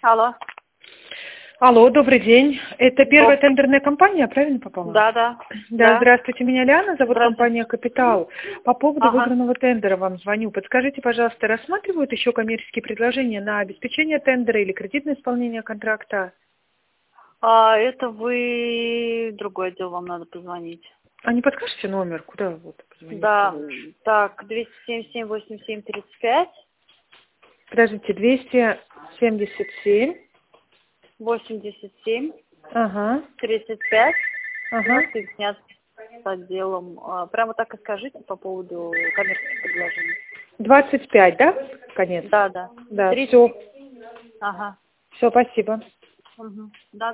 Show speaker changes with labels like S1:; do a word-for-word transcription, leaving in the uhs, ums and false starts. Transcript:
S1: Алло.
S2: Алло, добрый день. Это первая
S1: Доб-
S2: тендерная компания, правильно попала?
S1: Да, да.
S2: Да, здравствуйте, меня Лиана, зовут
S1: Здравствуйте.
S2: компания «Капитал». По поводу
S1: Ага.
S2: выигранного тендера вам звоню. Подскажите, пожалуйста, рассматривают еще коммерческие предложения на обеспечение тендера или кредитное исполнение контракта?
S1: А, это вы другой отдел, вам надо позвонить.
S2: А не подскажете номер, куда вот позвонить?
S1: Да, так, двести семьдесят семь восемьдесят семь тридцать пять,
S2: Подождите, двести семьдесят семь.
S1: восемьдесят семь
S2: Ага,
S1: тридцать пять.
S2: ага.
S1: Ну, соединять с отделом. А, прямо так и скажите по поводу коммерческих предложений.
S2: двадцать пять, да? Конец.
S1: Да, да.
S2: Да,
S1: тридцать.
S2: все.
S1: Ага.
S2: Все, спасибо.
S1: Угу. Да.